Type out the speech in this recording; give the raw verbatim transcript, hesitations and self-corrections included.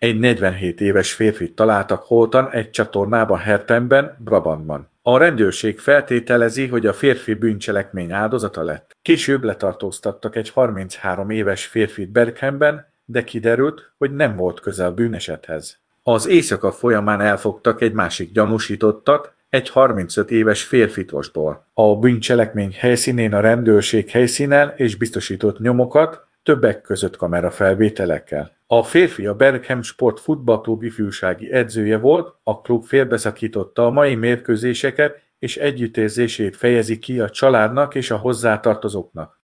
Egy negyvenhét éves férfit találtak holtan egy csatornában Herpenben, Brabantban. A rendőrség feltételezi, hogy a férfi bűncselekmény áldozata lett. Később letartóztattak egy harminchárom éves férfit Berkhamben, de kiderült, hogy nem volt közel bűnesethez. Az éjszaka folyamán elfogtak egy másik gyanúsítottat, egy harmincöt éves férfit ostól. A bűncselekmény helyszínén a rendőrség helyszínen és biztosított nyomokat, többek között kamerafelvételekkel. A férfi a Berkham Sport Futballklub ifjúsági edzője volt, a klub félbeszakította a mai mérkőzéseket és együttérzését fejezi ki a családnak és a hozzátartozóknak.